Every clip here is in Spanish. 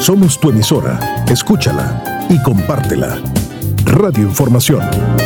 Somos tu emisora. Escúchala y compártela. Radio Información.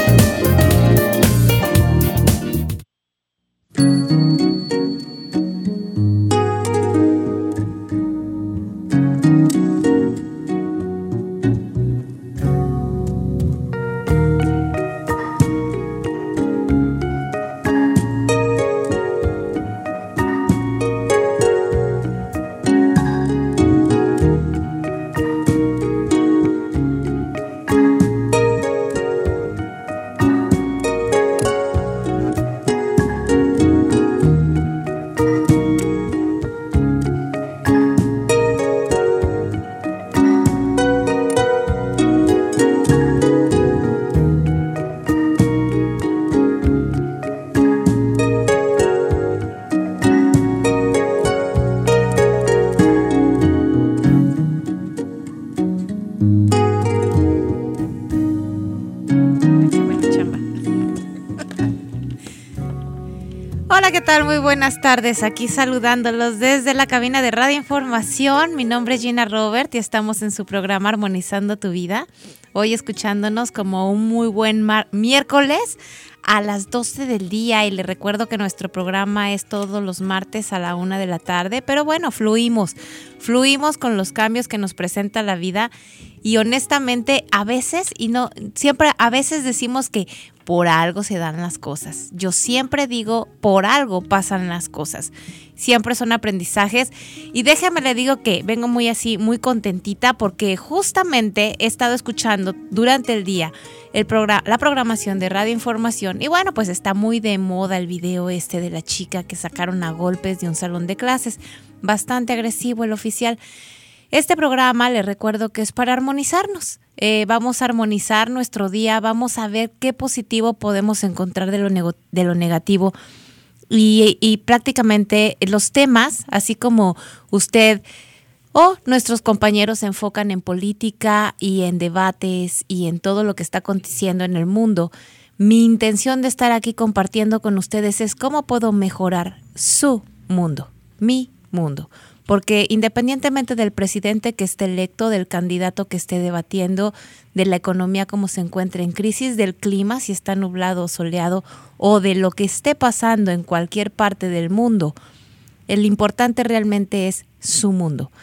Muy buenas tardes, aquí saludándolos desde la cabina de Radio Información. Mi nombre es Gina Robert y estamos en su programa Armonizando tu Vida. Hoy escuchándonos como un muy buen miércoles a las 12 del día, y les recuerdo que nuestro programa es todos los martes a la 1 de la tarde, pero bueno, fluimos con los cambios que nos presenta la vida. Y honestamente, a veces, y no siempre, a veces decimos que por algo se dan las cosas. Yo siempre digo, por algo pasan las cosas. Siempre son aprendizajes. Y déjame le digo que vengo muy contentita, porque justamente he estado escuchando durante el día la programación de Radio Información. Y bueno, pues está muy de moda el video de la chica que sacaron a golpes de un salón de clases. Bastante agresivo el oficial. Este programa, les recuerdo que es para armonizarnos. Vamos a armonizar nuestro día, vamos a ver qué positivo podemos encontrar de lo negativo. Y prácticamente los temas, así como usted o nuestros compañeros se enfocan en política y en debates y en todo lo que está aconteciendo en el mundo, mi intención de estar aquí compartiendo con ustedes es cómo puedo mejorar su mundo, mi mundo. Porque independientemente del presidente que esté electo, del candidato que esté debatiendo, de la economía como se encuentra en crisis, del clima, si está nublado o soleado, o de lo que esté pasando en cualquier parte del mundo, el importante realmente es su mundo.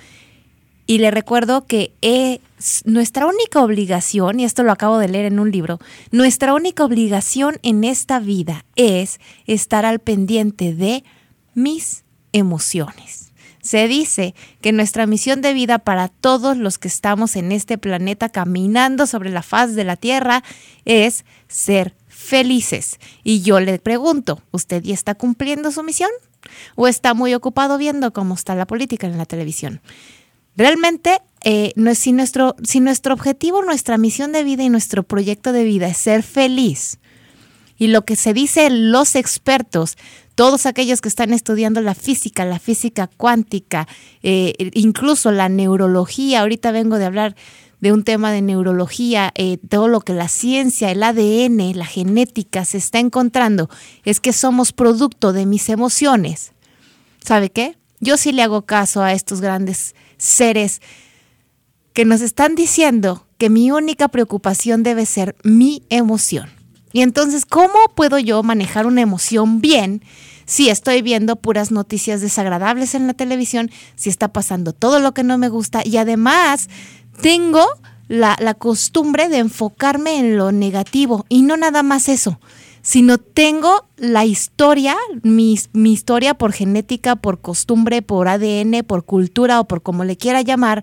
Y le recuerdo que nuestra única obligación, y esto lo acabo de leer en un libro, nuestra única obligación en esta vida es estar al pendiente de mis emociones. Se dice que nuestra misión de vida para todos los que estamos en este planeta caminando sobre la faz de la Tierra es ser felices. Y yo le pregunto, ¿usted ya está cumpliendo su misión? ¿O está muy ocupado viendo cómo está la política en la televisión? Realmente, si nuestro objetivo, nuestra misión de vida y nuestro proyecto de vida es ser feliz, y lo que se dice los expertos, todos aquellos que están estudiando la física cuántica, incluso la neurología, ahorita vengo de hablar de un tema de neurología, todo lo que la ciencia, el ADN, la genética se está encontrando, es que somos producto de mis emociones. ¿Sabe qué? Yo sí le hago caso a estos grandes seres que nos están diciendo que mi única preocupación debe ser mi emoción. Y entonces, ¿cómo puedo yo manejar una emoción bien si estoy viendo puras noticias desagradables en la televisión, si está pasando todo lo que no me gusta y además tengo la costumbre de enfocarme en lo negativo? Y no nada más eso, sino tengo la historia, mi historia por genética, por costumbre, por ADN, por cultura o por como le quiera llamar,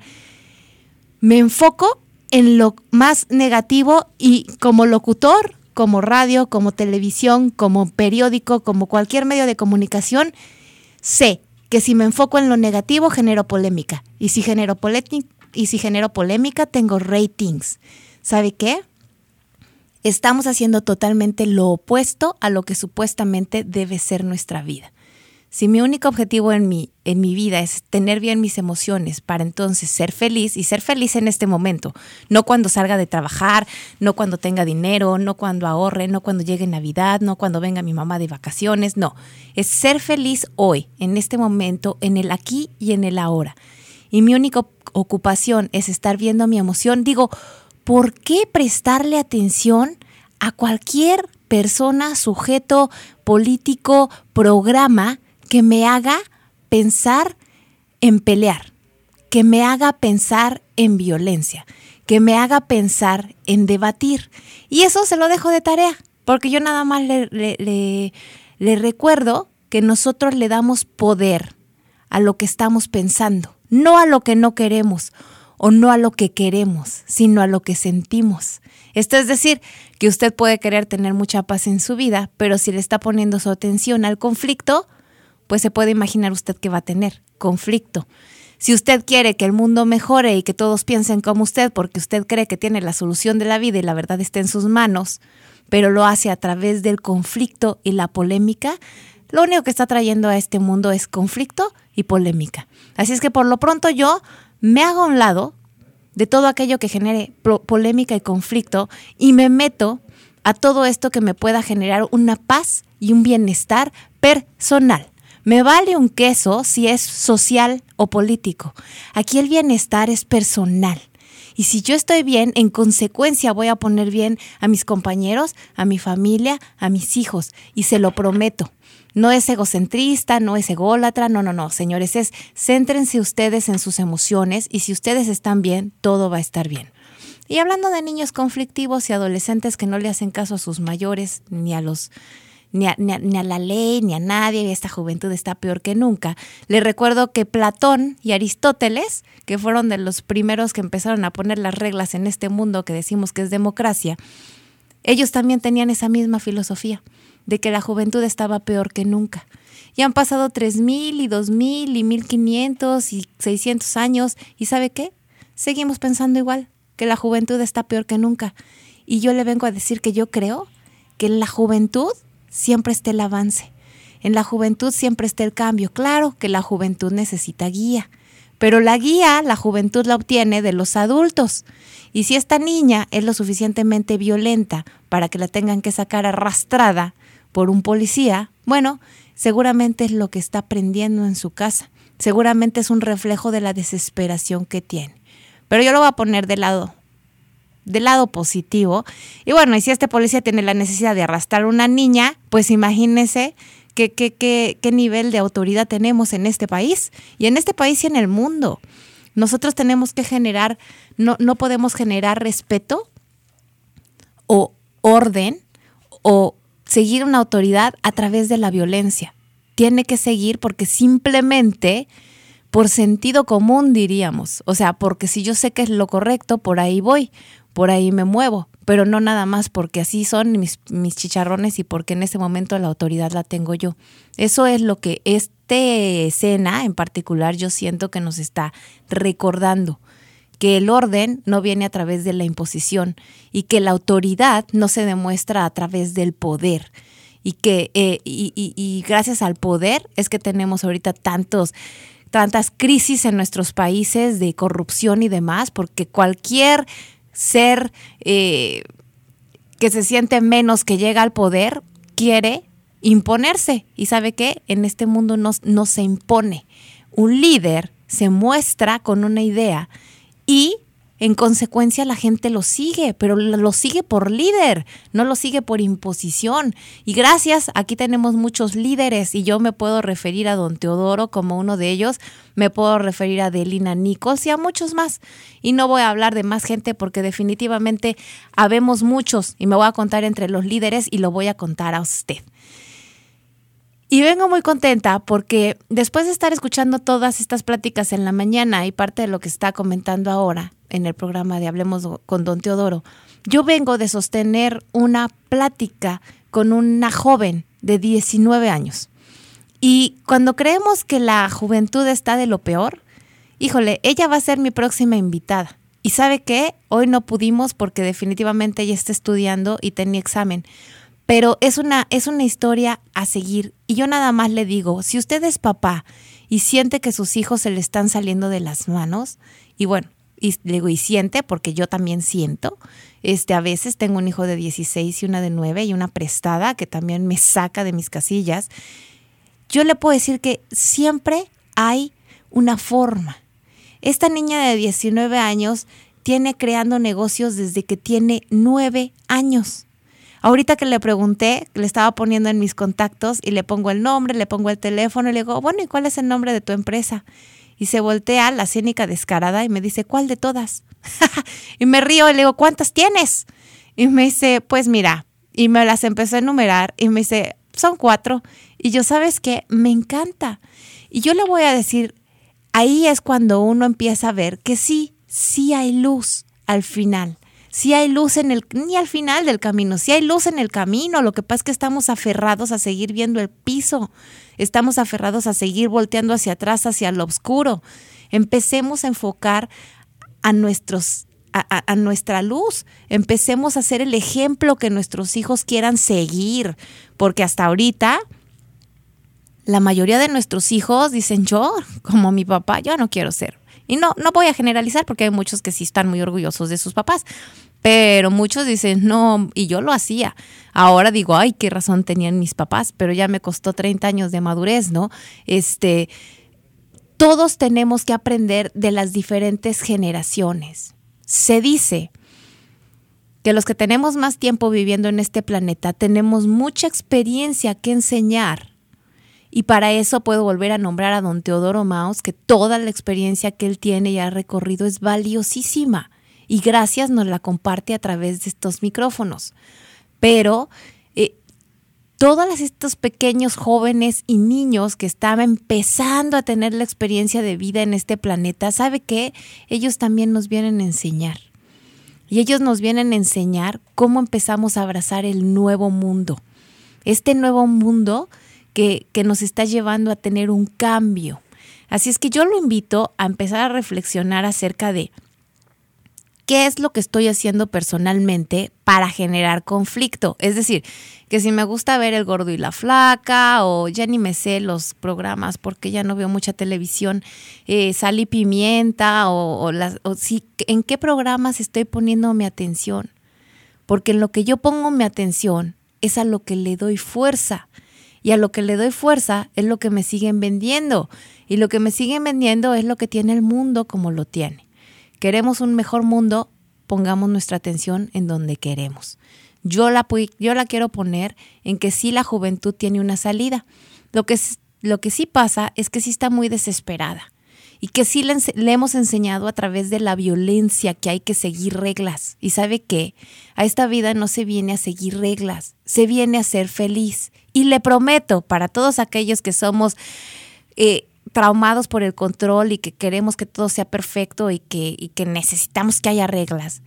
me enfoco en lo más negativo y como locutor, como radio, como televisión, como periódico, como cualquier medio de comunicación, sé que si me enfoco en lo negativo genero polémica. Y si genero polémica, tengo ratings. ¿Sabe qué? Estamos haciendo totalmente lo opuesto a lo que supuestamente debe ser nuestra vida. Si mi único objetivo en mi vida es tener bien mis emociones para entonces ser feliz, y ser feliz en este momento, no cuando salga de trabajar, no cuando tenga dinero, no cuando ahorre, no cuando llegue Navidad, no cuando venga mi mamá de vacaciones, no. Es ser feliz hoy, en este momento, en el aquí y en el ahora. Y mi único ocupación es estar viendo mi emoción, digo, ¿por qué prestarle atención a cualquier persona, sujeto, político, programa que me haga pensar en pelear, que me haga pensar en violencia, que me haga pensar en debatir? Y eso se lo dejo de tarea, porque yo nada más le recuerdo que nosotros le damos poder a lo que estamos pensando, no a lo que no queremos o no a lo que queremos, sino a lo que sentimos. Esto es decir, que usted puede querer tener mucha paz en su vida, pero si le está poniendo su atención al conflicto, pues se puede imaginar usted que va a tener conflicto. Si usted quiere que el mundo mejore y que todos piensen como usted porque usted cree que tiene la solución de la vida y la verdad está en sus manos, pero lo hace a través del conflicto y la polémica, lo único que está trayendo a este mundo es conflicto y polémica. Así es que por lo pronto yo me hago a un lado de todo aquello que genere polémica y conflicto y me meto a todo esto que me pueda generar una paz y un bienestar personal. Me vale un queso si es social o político. Aquí el bienestar es personal. Y si yo estoy bien, en consecuencia voy a poner bien a mis compañeros, a mi familia, a mis hijos. Y se lo prometo. No es egocentrista, no es ególatra, no, señores, céntrense ustedes en sus emociones y si ustedes están bien, todo va a estar bien. Y hablando de niños conflictivos y adolescentes que no le hacen caso a sus mayores, ni a la ley, ni a nadie, esta juventud está peor que nunca. Les recuerdo que Platón y Aristóteles, que fueron de los primeros que empezaron a poner las reglas en este mundo que decimos que es democracia, ellos también tenían esa misma filosofía de que la juventud estaba peor que nunca. Y han pasado 3,000 y 2,000 y 1,500 y 600 años. ¿Y sabe qué? Seguimos pensando igual, que la juventud está peor que nunca. Y yo le vengo a decir que yo creo que en la juventud siempre está el avance. En la juventud siempre está el cambio. Claro que la juventud necesita guía, pero la guía, la juventud la obtiene de los adultos. Y si esta niña es lo suficientemente violenta para que la tengan que sacar arrastrada por un policía, bueno, seguramente es lo que está aprendiendo en su casa. Seguramente es un reflejo de la desesperación que tiene. Pero yo lo voy a poner del lado positivo. Y bueno, y si este policía tiene la necesidad de arrastrar a una niña, pues imagínense qué nivel de autoridad tenemos en este país. Y en este país y en el mundo. Nosotros tenemos que generar, no podemos generar respeto o orden o seguir una autoridad a través de la violencia. Tiene que seguir porque simplemente por sentido común diríamos. O sea, porque si yo sé que es lo correcto, por ahí voy, por ahí me muevo. Pero no nada más porque así son mis chicharrones y porque en ese momento la autoridad la tengo yo. Eso es lo que esta escena en particular yo siento que nos está recordando. Que el orden no viene a través de la imposición y que la autoridad no se demuestra a través del poder y que y gracias al poder es que tenemos ahorita tantas crisis en nuestros países de corrupción y demás, porque cualquier ser que se siente menos que llega al poder quiere imponerse. ¿Y sabe qué? En este mundo no se impone. Un líder se muestra con una idea y en consecuencia la gente lo sigue, pero lo sigue por líder, no lo sigue por imposición. Y gracias, aquí tenemos muchos líderes y yo me puedo referir a don Teodoro como uno de ellos, me puedo referir a Delina Nichols y a muchos más. Y no voy a hablar de más gente porque definitivamente habemos muchos y me voy a contar entre los líderes y lo voy a contar a usted. Y vengo muy contenta porque después de estar escuchando todas estas pláticas en la mañana y parte de lo que está comentando ahora en el programa de Hablemos con don Teodoro, yo vengo de sostener una plática con una joven de 19 años. Y cuando creemos que la juventud está de lo peor, híjole, ella va a ser mi próxima invitada. ¿Y sabe qué? Hoy no pudimos porque definitivamente ella está estudiando y tenía examen. Pero es una historia a seguir. Y yo nada más le digo, si usted es papá y siente que sus hijos se le están saliendo de las manos, y bueno, y le digo, y siente, porque yo también siento, a veces tengo un hijo de 16 y una de 9 y una prestada que también me saca de mis casillas, yo le puedo decir que siempre hay una forma. Esta niña de 19 años tiene creando negocios desde que tiene 9 años. Ahorita que le pregunté, le estaba poniendo en mis contactos y le pongo el nombre, le pongo el teléfono y le digo, bueno, ¿y cuál es el nombre de tu empresa? Y se voltea la cínica descarada y me dice, ¿cuál de todas? Y me río y le digo, ¿cuántas tienes? Y me dice, pues mira, y me las empezó a enumerar y me dice, son 4. Y yo, ¿sabes qué? Me encanta. Y yo le voy a decir, ahí es cuando uno empieza a ver que sí hay luz al final. Sí hay luz ni al final del camino, sí hay luz en el camino. Lo que pasa es que estamos aferrados a seguir viendo el piso. Estamos aferrados a seguir volteando hacia atrás, hacia lo oscuro. Empecemos a enfocar a nuestra luz. Empecemos a ser el ejemplo que nuestros hijos quieran seguir. Porque hasta ahorita, la mayoría de nuestros hijos dicen, yo, como mi papá, yo no quiero ser. Y no voy a generalizar porque hay muchos que sí están muy orgullosos de sus papás. Pero muchos dicen, no, y yo lo hacía. Ahora digo, ay, qué razón tenían mis papás, pero ya me costó 30 años de madurez, ¿no? Todos tenemos que aprender de las diferentes generaciones. Se dice que los que tenemos más tiempo viviendo en este planeta tenemos mucha experiencia que enseñar. Y para eso puedo volver a nombrar a don Teodoro Maus, que toda la experiencia que él tiene y ha recorrido es valiosísima. Y gracias nos la comparte a través de estos micrófonos. Pero todos estos pequeños jóvenes y niños que estaban empezando a tener la experiencia de vida en este planeta, ¿sabe qué? Ellos también nos vienen a enseñar. Y ellos nos vienen a enseñar cómo empezamos a abrazar el nuevo mundo. Este nuevo mundo que nos está llevando a tener un cambio. Así es que yo lo invito a empezar a reflexionar acerca de qué es lo que estoy haciendo personalmente para generar conflicto. Es decir, que si me gusta ver El Gordo y la Flaca, o ya ni me sé los programas porque ya no veo mucha televisión, Sal y Pimienta, ¿en qué programas estoy poniendo mi atención? Porque en lo que yo pongo mi atención es a lo que le doy fuerza. Y a lo que le doy fuerza es lo que me siguen vendiendo. Y lo que me siguen vendiendo es lo que tiene el mundo como lo tiene. Queremos un mejor mundo, pongamos nuestra atención en donde queremos. Yo la quiero poner en que sí la juventud tiene una salida. Lo que sí pasa es que sí está muy desesperada. Y que sí le hemos enseñado a través de la violencia que hay que seguir reglas. Y ¿sabe qué? A esta vida no se viene a seguir reglas, se viene a ser feliz. Y le prometo, para todos aquellos que somos traumados por el control y que queremos que todo sea perfecto y que necesitamos que haya reglas,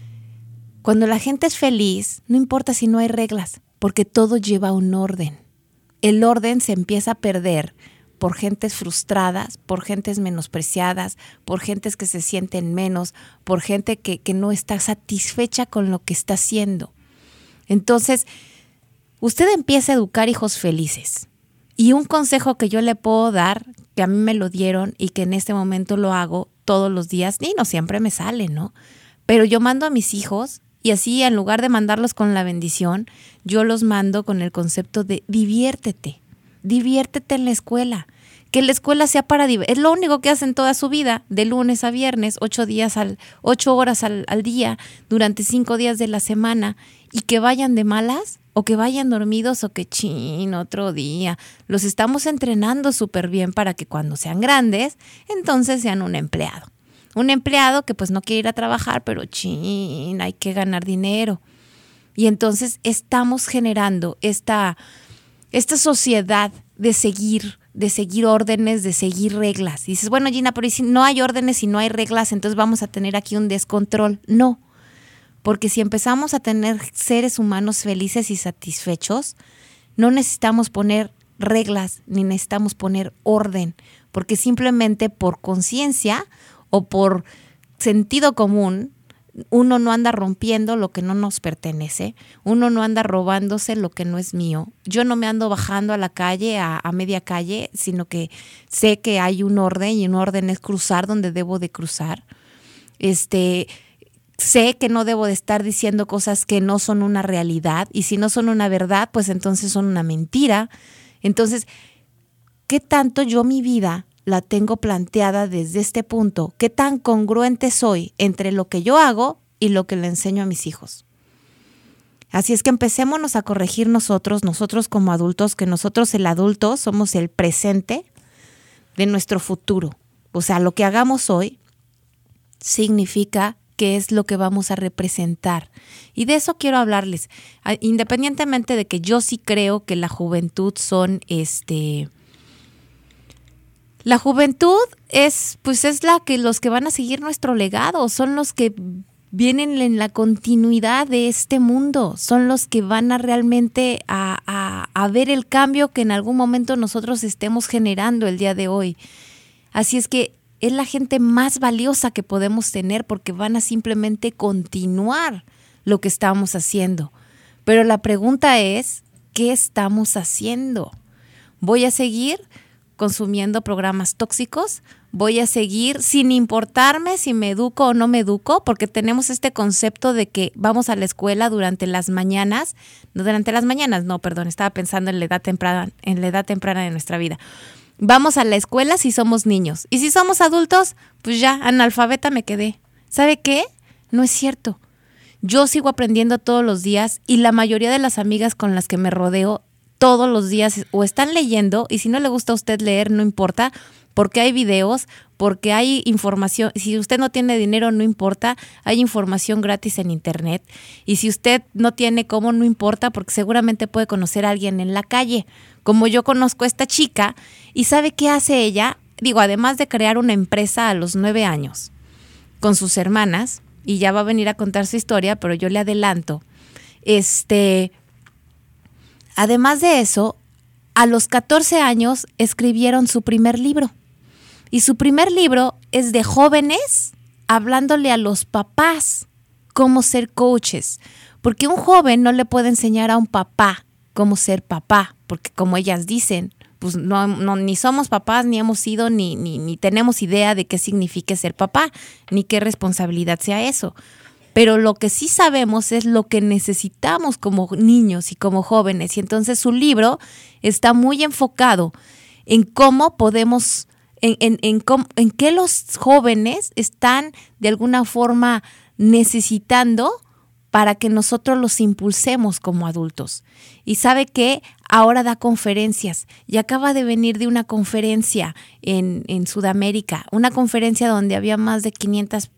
cuando la gente es feliz, no importa si no hay reglas, porque todo lleva un orden. El orden se empieza a perder por gentes frustradas, por gentes menospreciadas, por gentes que se sienten menos, por gente que no está satisfecha con lo que está haciendo. Entonces, usted empieza a educar hijos felices. Y un consejo que yo le puedo dar, que a mí me lo dieron y que en este momento lo hago todos los días, y no siempre me sale, ¿no? Pero yo mando a mis hijos y así en lugar de mandarlos con la bendición, yo los mando con el concepto de diviértete en la escuela. Que la escuela sea para divertir. Es lo único que hacen toda su vida, de lunes a viernes, 8 horas al día, durante 5 días de la semana, y que vayan de malas, o que vayan dormidos, o que otro día. Los estamos entrenando súper bien para que cuando sean grandes, entonces sean un empleado. Un empleado que pues no quiere ir a trabajar, pero hay que ganar dinero. Y entonces estamos generando esta sociedad de seguir órdenes, de seguir reglas. Y dices, bueno, Gina, pero si no hay órdenes y no hay reglas, entonces vamos a tener aquí un descontrol. No, porque si empezamos a tener seres humanos felices y satisfechos, no necesitamos poner reglas ni necesitamos poner orden, porque simplemente por conciencia o por sentido común, uno no anda rompiendo lo que no nos pertenece, uno no anda robándose lo que no es mío. Yo no me ando bajando a la calle, a media calle, sino que sé que hay un orden y un orden es cruzar donde debo de cruzar. Sé que no debo de estar diciendo cosas que no son una realidad y si no son una verdad, pues entonces son una mentira. Entonces, ¿qué tanto yo mi vida la tengo planteada desde este punto. ¿Qué tan congruente soy entre lo que yo hago y lo que le enseño a mis hijos? Así es que empecémonos a corregir nosotros como adultos, que nosotros el adulto somos el presente de nuestro futuro. O sea, lo que hagamos hoy significa qué es lo que vamos a representar. Y de eso quiero hablarles. Independientemente de que yo sí creo que la juventud son la juventud es los que van a seguir nuestro legado, son los que vienen en la continuidad de este mundo, son los que van a realmente a ver el cambio que en algún momento nosotros estemos generando el día de hoy. Así es que es la gente más valiosa que podemos tener porque van a simplemente continuar lo que estamos haciendo. Pero la pregunta es, ¿qué estamos haciendo? ¿Voy a seguir consumiendo programas tóxicos? ¿Voy a seguir sin importarme si me educo o no me educo? Porque tenemos este concepto de que vamos a la escuela durante las mañanas. Estaba pensando en la edad temprana de nuestra vida. Vamos a la escuela si somos niños. Y si somos adultos, pues ya, analfabeta me quedé. ¿Sabe qué? No es cierto. Yo sigo aprendiendo todos los días y la mayoría de las amigas con las que me rodeo todos los días o están leyendo, y si no le gusta a usted leer, no importa, porque hay videos, porque hay información. Si usted no tiene dinero, no importa, hay información gratis en internet. Y si usted no tiene cómo, no importa, porque seguramente puede conocer a alguien en la calle. Como yo conozco a esta chica, y ¿sabe qué hace ella? Además de crear una empresa a los 9 años con sus hermanas, y ya va a venir a contar su historia, pero yo le adelanto, además de eso, a los 14 años escribieron su primer libro. Y su primer libro es de jóvenes hablándole a los papás cómo ser coaches. Porque un joven no le puede enseñar a un papá cómo ser papá, porque como ellas dicen, pues no ni somos papás, ni hemos sido, ni tenemos idea de qué significa ser papá, ni qué responsabilidad sea eso. Pero lo que sí sabemos es lo que necesitamos como niños y como jóvenes. Y entonces su libro está muy enfocado en cómo podemos, en qué los jóvenes están de alguna forma necesitando para que nosotros los impulsemos como adultos. Y sabe que ahora da conferencias y acaba de venir de una conferencia en Sudamérica, una conferencia donde había más de 500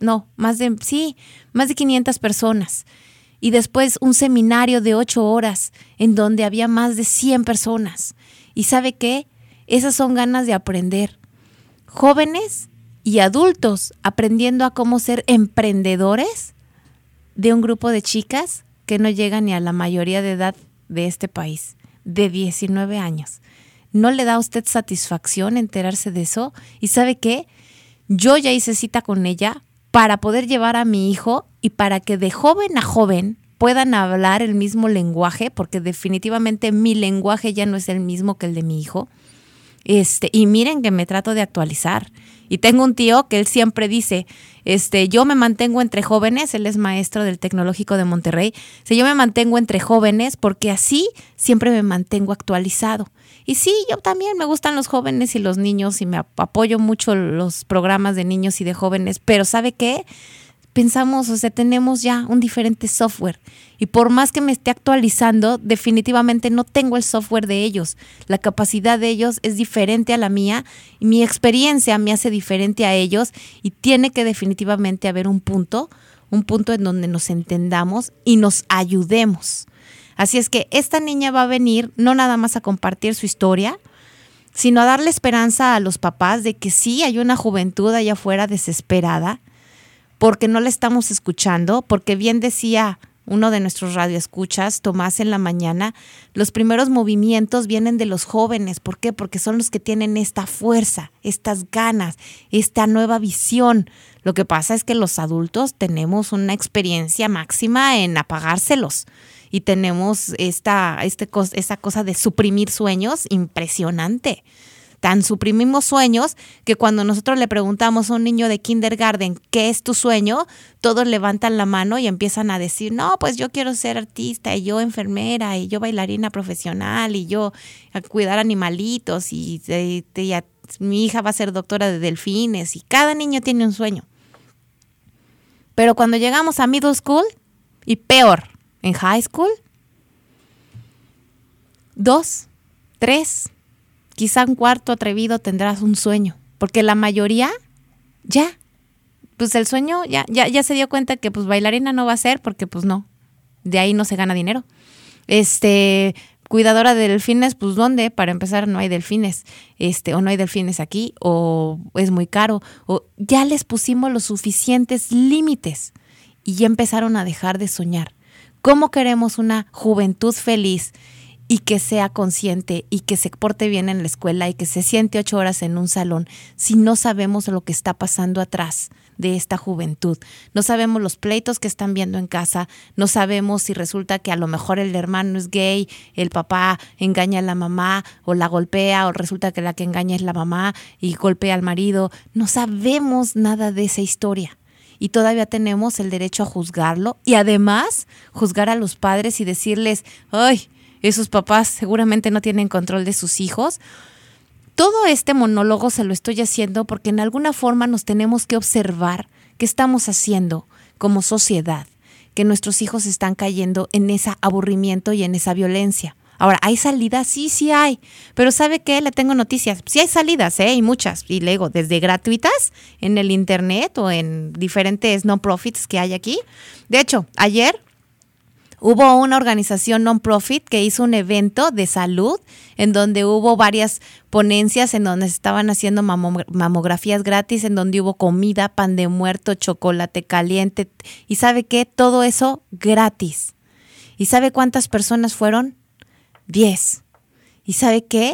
personas. Y después un seminario de 8 horas en donde había más de 100 personas. Y sabe qué, esas son ganas de aprender. Jóvenes y adultos aprendiendo a cómo ser emprendedores de un grupo de chicas que no llegan ni a la mayoría de edad de este país, de 19 años. ¿No le da a usted satisfacción enterarse de eso? ¿Y sabe qué? Yo ya hice cita con ella para poder llevar a mi hijo y para que de joven a joven puedan hablar el mismo lenguaje, porque definitivamente mi lenguaje ya no es el mismo que el de mi hijo. Y miren que me trato de actualizar. Y tengo un tío que él siempre dice, yo me mantengo entre jóvenes, él es maestro del Tecnológico de Monterrey, yo me mantengo entre jóvenes porque así siempre me mantengo actualizado. Y sí, yo también me gustan los jóvenes y los niños y me apoyo mucho los programas de niños y de jóvenes, pero ¿sabe qué? Pensamos, tenemos ya un diferente software y por más que me esté actualizando, definitivamente no tengo el software de ellos. La capacidad de ellos es diferente a la mía y mi experiencia me hace diferente a ellos y tiene que definitivamente haber un punto en donde nos entendamos y nos ayudemos. Así es que esta niña va a venir no nada más a compartir su historia, sino a darle esperanza a los papás de que sí hay una juventud allá afuera desesperada, porque no le estamos escuchando, porque bien decía uno de nuestros radioescuchas, Tomás, en la mañana, los primeros movimientos vienen de los jóvenes. ¿Por qué? Porque son los que tienen esta fuerza, estas ganas, esta nueva visión. Lo que pasa es que los adultos tenemos una experiencia máxima en apagárselos y tenemos esta cosa de suprimir sueños impresionante. tan suprimimos sueños que cuando nosotros le preguntamos a un niño de kindergarten ¿qué es tu sueño? Todos levantan la mano y empiezan a decir, no, pues yo quiero ser artista y yo enfermera y yo bailarina profesional y yo a cuidar animalitos y mi hija va a ser doctora de delfines y cada niño tiene un sueño. Pero cuando llegamos a middle school y peor, en high school, 2, 3, quizá un cuarto atrevido tendrás un sueño, porque la mayoría ya, pues el sueño ya se dio cuenta que pues bailarina no va a ser porque pues no, de ahí no se gana dinero. Cuidadora de delfines, pues ¿dónde? Para empezar no hay delfines, o no hay delfines aquí, o es muy caro, o ya les pusimos los suficientes límites y ya empezaron a dejar de soñar. ¿Cómo queremos una juventud feliz y que sea consciente y que se porte bien en la escuela y que se siente 8 horas en un salón si no sabemos lo que está pasando atrás de esta juventud? No sabemos los pleitos que están viendo en casa, no sabemos si resulta que a lo mejor el hermano es gay, el papá engaña a la mamá o la golpea, o resulta que la que engaña es la mamá y golpea al marido. No sabemos nada de esa historia. Y todavía tenemos el derecho a juzgarlo y además juzgar a los padres y decirles, ¡ay! Esos papás seguramente no tienen control de sus hijos. Todo este monólogo se lo estoy haciendo porque en alguna forma nos tenemos que observar qué estamos haciendo como sociedad, que nuestros hijos están cayendo en ese aburrimiento y en esa violencia. Ahora, ¿hay salidas? Sí hay. Pero ¿sabe qué? Le tengo noticias. Sí hay salidas, y muchas. Y luego, desde gratuitas en el internet o en diferentes non-profits que hay aquí. De hecho, ayer hubo una organización non-profit que hizo un evento de salud en donde hubo varias ponencias, en donde se estaban haciendo mamografías gratis, en donde hubo comida, pan de muerto, chocolate caliente. ¿Y sabe qué? Todo eso gratis. ¿Y sabe cuántas personas fueron? 10. ¿Y sabe qué?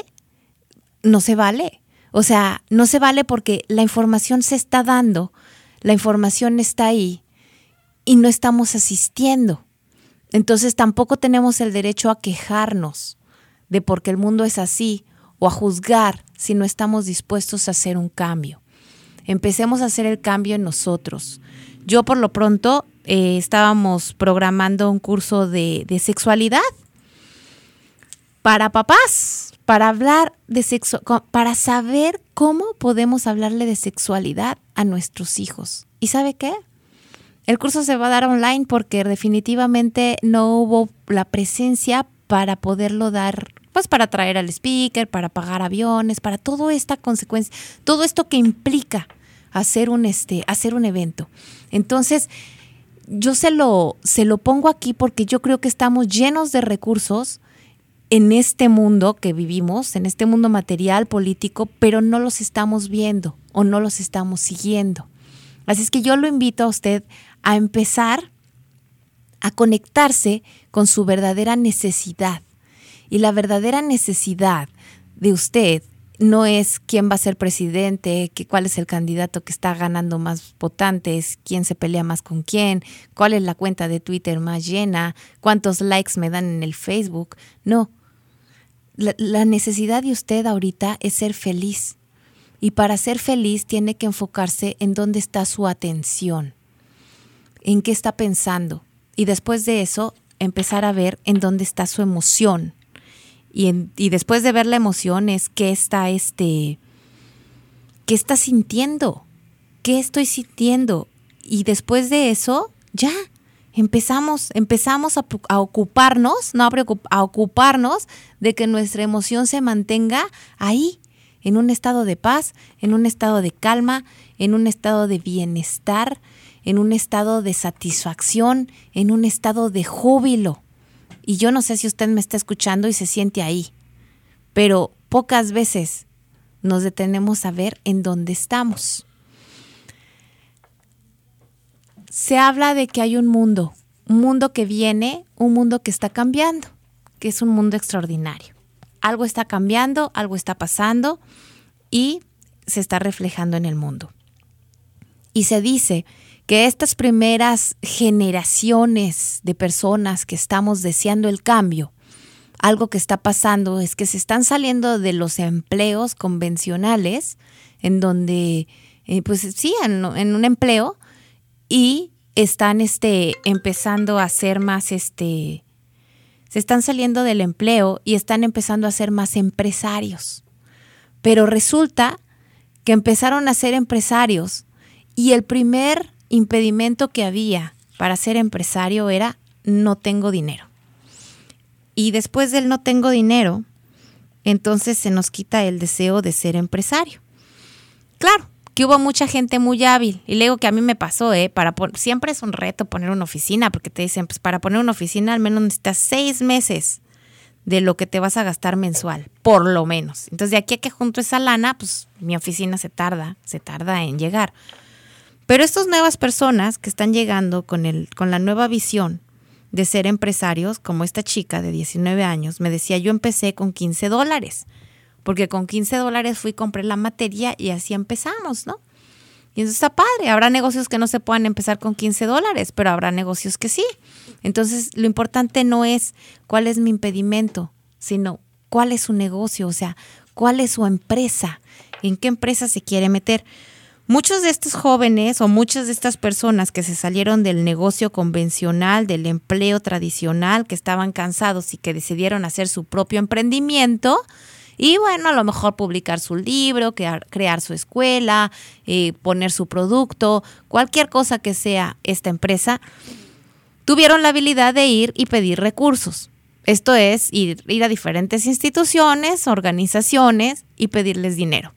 No se vale. O sea, no se vale porque la información se está dando, la información está ahí y no estamos asistiendo. Entonces tampoco tenemos el derecho a quejarnos de por qué el mundo es así o a juzgar si no estamos dispuestos a hacer un cambio. Empecemos a hacer el cambio en nosotros. Yo por lo pronto estábamos programando un curso de sexualidad para papás, para hablar de sexo, para saber cómo podemos hablarle de sexualidad a nuestros hijos. ¿Y sabe qué? El curso se va a dar online porque definitivamente no hubo la presencia para poderlo dar, pues para traer al speaker, para pagar aviones, para toda esta consecuencia, todo esto que implica hacer un evento. Entonces, yo se lo pongo aquí porque yo creo que estamos llenos de recursos en este mundo que vivimos, en este mundo material, político, pero no los estamos viendo o no los estamos siguiendo. Así es que yo lo invito a usted a empezar a conectarse con su verdadera necesidad. Y la verdadera necesidad de usted no es quién va a ser presidente, cuál es el candidato que está ganando más votantes, quién se pelea más con quién, cuál es la cuenta de Twitter más llena, cuántos likes me dan en el Facebook. No, la necesidad de usted ahorita es ser feliz. Y para ser feliz tiene que enfocarse en dónde está su atención, en qué está pensando. Y después de eso, empezar a ver en dónde está su emoción. Y después de ver la emoción es qué está sintiendo, qué estoy sintiendo. Y después de eso, ya empezamos a ocuparnos, a ocuparnos de que nuestra emoción se mantenga ahí, en un estado de paz, en un estado de calma, en un estado de bienestar, en un estado de satisfacción, en un estado de júbilo. Y yo no sé si usted me está escuchando y se siente ahí, pero pocas veces nos detenemos a ver en dónde estamos. Se habla de que hay un mundo que viene, un mundo que está cambiando, que es un mundo extraordinario. Algo está cambiando, algo está pasando y se está reflejando en el mundo. Y se dice que estas primeras generaciones de personas que estamos deseando el cambio, algo que está pasando es que se están saliendo de los empleos convencionales, en donde, pues sí, en un empleo, y están empezando a ser más, se están saliendo del empleo y están empezando a ser más empresarios. Pero resulta que empezaron a ser empresarios y el primer impedimento que había para ser empresario era no tengo dinero. Y después del no tengo dinero, entonces se nos quita el deseo de ser empresario. Claro, que hubo mucha gente muy hábil. Y le digo que a mí me pasó, siempre es un reto poner una oficina, porque te dicen, pues para poner una oficina al menos necesitas 6 meses de lo que te vas a gastar mensual, por lo menos. Entonces, de aquí a que junto esa lana, pues mi oficina se tarda en llegar. Pero estas nuevas personas que están llegando con la nueva visión de ser empresarios, como esta chica de 19 años, me decía, yo empecé con $15, porque con $15 fui y compré la materia y así empezamos, ¿no? Y eso está padre. Habrá negocios que no se puedan empezar con $15, pero habrá negocios que sí. Entonces, lo importante no es cuál es mi impedimento, sino cuál es su negocio, o sea, cuál es su empresa, en qué empresa se quiere meter. Muchos de estos jóvenes o muchas de estas personas que se salieron del negocio convencional, del empleo tradicional, que estaban cansados y que decidieron hacer su propio emprendimiento y bueno, a lo mejor publicar su libro, crear su escuela, poner su producto, cualquier cosa que sea esta empresa, tuvieron la habilidad de ir y pedir recursos. Esto es ir a diferentes instituciones, organizaciones y pedirles dinero.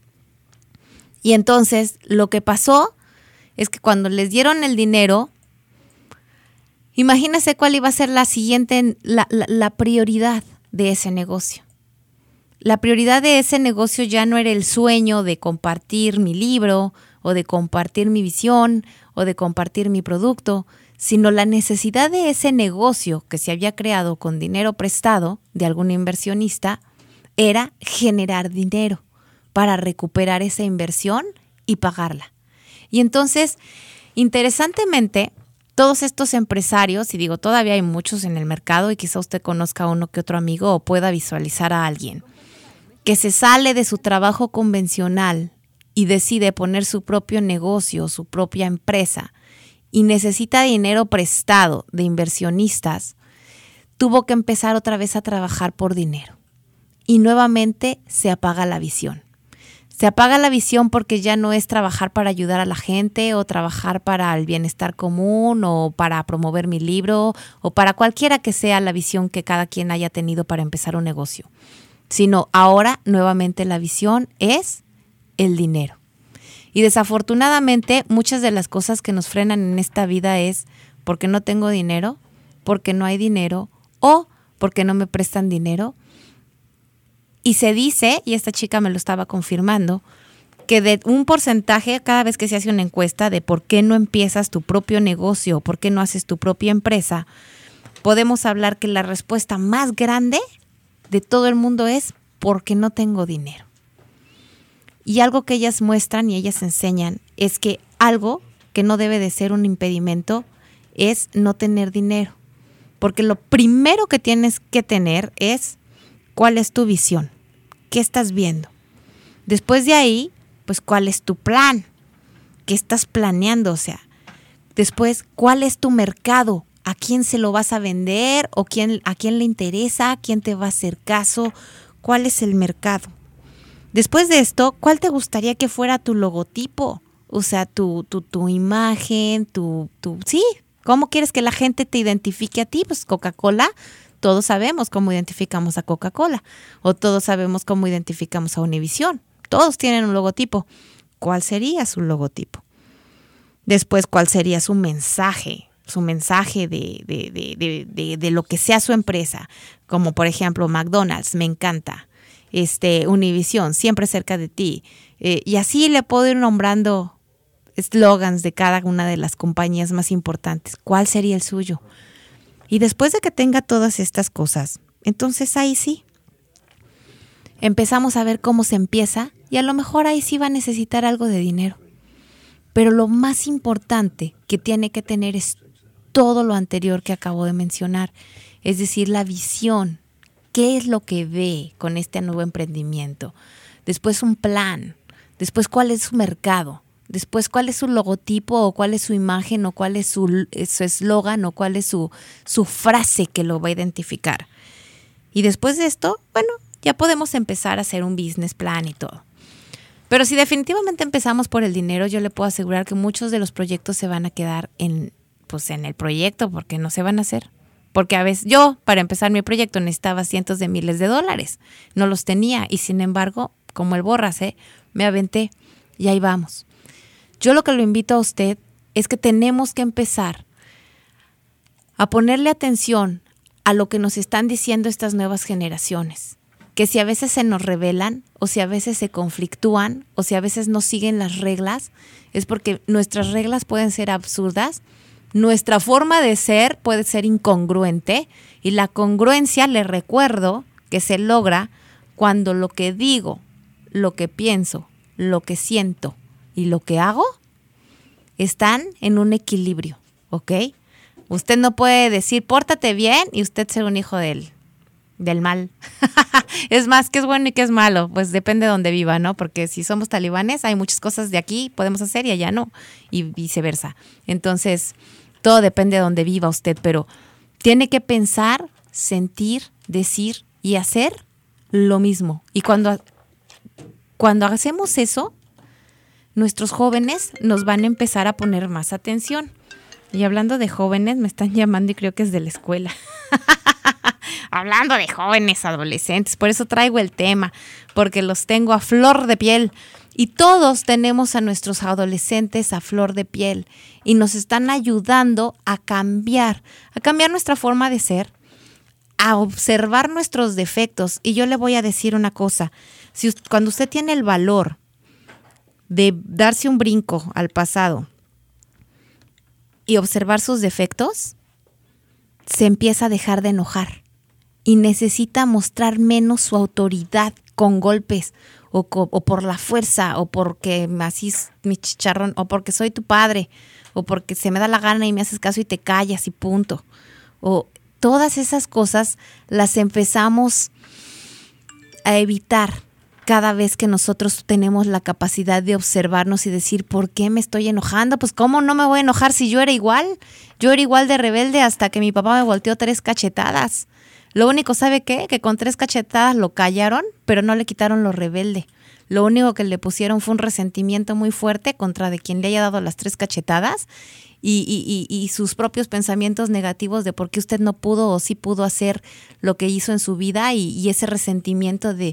Y entonces lo que pasó es que cuando les dieron el dinero, imagínense cuál iba a ser la siguiente, la prioridad de ese negocio. La prioridad de ese negocio ya no era el sueño de compartir mi libro o de compartir mi visión o de compartir mi producto, sino la necesidad de ese negocio que se había creado con dinero prestado de algún inversionista era generar dinero para recuperar esa inversión y pagarla. Y entonces, interesantemente, todos estos empresarios, y digo, todavía hay muchos en el mercado y quizá usted conozca a uno que otro amigo o pueda visualizar a alguien que se sale de su trabajo convencional y decide poner su propio negocio, su propia empresa y necesita dinero prestado de inversionistas, tuvo que empezar otra vez a trabajar por dinero. Y nuevamente se apaga la visión. Se apaga la visión porque ya no es trabajar para ayudar a la gente o trabajar para el bienestar común o para promover mi libro o para cualquiera que sea la visión que cada quien haya tenido para empezar un negocio. Sino ahora nuevamente la visión es el dinero. Y desafortunadamente muchas de las cosas que nos frenan en esta vida es porque no tengo dinero, porque no hay dinero o porque no me prestan dinero. Y se dice, y esta chica me lo estaba confirmando, que de un porcentaje cada vez que se hace una encuesta de por qué no empiezas tu propio negocio o por qué no haces tu propia empresa, podemos hablar que la respuesta más grande de todo el mundo es porque no tengo dinero. Y algo que ellas muestran y ellas enseñan es que algo que no debe de ser un impedimento es no tener dinero. Porque lo primero que tienes que tener es cuál es tu visión, qué estás viendo. Después de ahí, pues cuál es tu plan, qué estás planeando, o sea. Después, cuál es tu mercado, a quién se lo vas a vender o a quién le interesa, quién te va a hacer caso, cuál es el mercado. Después de esto, ¿cuál te gustaría que fuera tu logotipo? O sea, tu imagen, sí, ¿cómo quieres que la gente te identifique a ti? Pues Coca-Cola, todos sabemos cómo identificamos a Coca-Cola o todos sabemos cómo identificamos a Univisión. Todos tienen un logotipo. ¿Cuál sería su logotipo? Después, ¿cuál sería su mensaje? Su mensaje de lo que sea su empresa. Como por ejemplo McDonald's, me encanta. Univisión, siempre cerca de ti. Y así le puedo ir nombrando eslogans de cada una de las compañías más importantes. ¿Cuál sería el suyo? Y después de que tenga todas estas cosas, entonces ahí sí, empezamos a ver cómo se empieza y a lo mejor ahí sí va a necesitar algo de dinero. Pero lo más importante que tiene que tener es todo lo anterior que acabo de mencionar, es decir, la visión, qué es lo que ve con este nuevo emprendimiento. Después un plan. Después cuál es su mercado. Después cuál es su logotipo o cuál es su imagen o cuál es su eslogan o cuál es su frase que lo va a identificar. Y después de esto, bueno, ya podemos empezar a hacer un business plan y todo. Pero si definitivamente empezamos por el dinero, yo le puedo asegurar que muchos de los proyectos se van a quedar en el proyecto porque no se van a hacer. Porque a veces yo, para empezar mi proyecto, necesitaba cientos de miles de dólares. No los tenía y sin embargo, como el borras, me aventé y ahí vamos. Yo lo que lo invito a usted es que tenemos que empezar a ponerle atención a lo que nos están diciendo estas nuevas generaciones. Que si a veces se nos rebelan o si a veces se conflictúan o si a veces no siguen las reglas, es porque nuestras reglas pueden ser absurdas, nuestra forma de ser puede ser incongruente y la congruencia, le recuerdo, que se logra cuando lo que digo, lo que pienso, lo que siento y lo que hago están en un equilibrio, ¿ok? Usted no puede decir, pórtate bien y usted ser un hijo del mal. Es más, ¿qué es bueno y qué es malo? Pues depende de donde viva, ¿no? Porque si somos talibanes, hay muchas cosas de aquí podemos hacer y allá no, y viceversa. Entonces, todo depende de donde viva usted, pero tiene que pensar, sentir, decir y hacer lo mismo. Y cuando hacemos eso, nuestros jóvenes nos van a empezar a poner más atención. Y hablando de jóvenes, me están llamando y creo que es de la escuela. Hablando de jóvenes, adolescentes, por eso traigo el tema, porque los tengo a flor de piel. Y todos tenemos a nuestros adolescentes a flor de piel y nos están ayudando a cambiar nuestra forma de ser, a observar nuestros defectos. Y yo le voy a decir una cosa, cuando usted tiene el valor de darse un brinco al pasado y observar sus defectos, se empieza a dejar de enojar y necesita mostrar menos su autoridad con golpes o por la fuerza o porque así es mi chicharrón o porque soy tu padre o porque se me da la gana y me haces caso y te callas y punto. O todas esas cosas las empezamos a evitar cada vez que nosotros tenemos la capacidad de observarnos y decir, ¿por qué me estoy enojando? Pues ¿cómo no me voy a enojar si yo era igual? Yo era igual de rebelde hasta que mi papá me volteó 3 cachetadas. Lo único, ¿sabe qué? Que con 3 cachetadas lo callaron, pero no le quitaron lo rebelde. Lo único que le pusieron fue un resentimiento muy fuerte contra de quien le haya dado las 3 cachetadas y sus propios pensamientos negativos de por qué usted no pudo o sí pudo hacer lo que hizo en su vida y ese resentimiento de...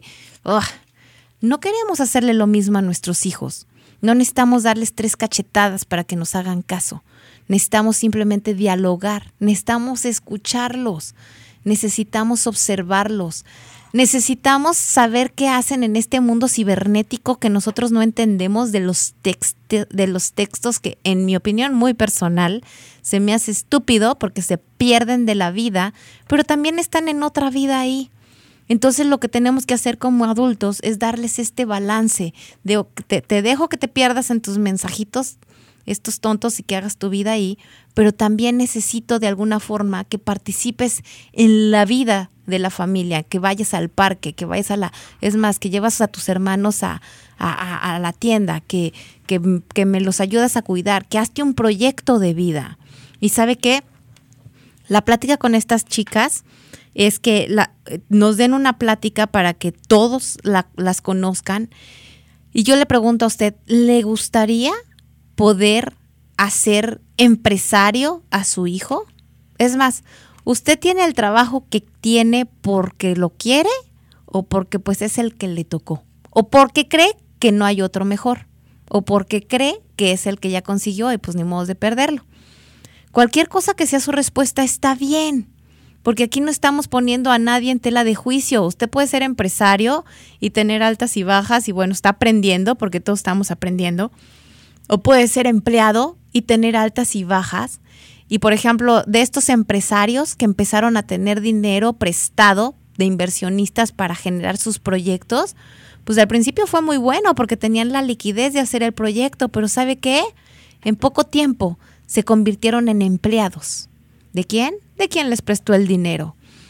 No queremos hacerle lo mismo a nuestros hijos. No necesitamos darles 3 cachetadas para que nos hagan caso. Necesitamos simplemente dialogar. Necesitamos escucharlos. Necesitamos observarlos. Necesitamos saber qué hacen en este mundo cibernético que nosotros no entendemos de los textos que, en mi opinión muy personal, se me hace estúpido porque se pierden de la vida, pero también están en otra vida ahí. Entonces lo que tenemos que hacer como adultos es darles este balance de te dejo que te pierdas en tus mensajitos estos tontos y que hagas tu vida ahí, pero también necesito de alguna forma que participes en la vida de la familia, que vayas al parque, que vayas que llevas a tus hermanos a la tienda, que me los ayudas a cuidar, que hazte un proyecto de vida. ¿Y sabe qué? La plática con estas chicas es que nos den una plática para que todos las conozcan. Y yo le pregunto a usted, ¿le gustaría poder hacer empresario a su hijo? Es más, ¿usted tiene el trabajo que tiene porque lo quiere o porque pues es el que le tocó? ¿O porque cree que no hay otro mejor? ¿O porque cree que es el que ya consiguió y pues ni modo de perderlo? Cualquier cosa que sea su respuesta está bien. Porque aquí no estamos poniendo a nadie en tela de juicio. Usted puede ser empresario y tener altas y bajas y bueno, está aprendiendo porque todos estamos aprendiendo. O puede ser empleado y tener altas y bajas. Y por ejemplo, de estos empresarios que empezaron a tener dinero prestado de inversionistas para generar sus proyectos, pues al principio fue muy bueno porque tenían la liquidez de hacer el proyecto, pero ¿sabe qué? En poco tiempo se convirtieron en empleados. ¿De quién? De quien les prestó el dinero.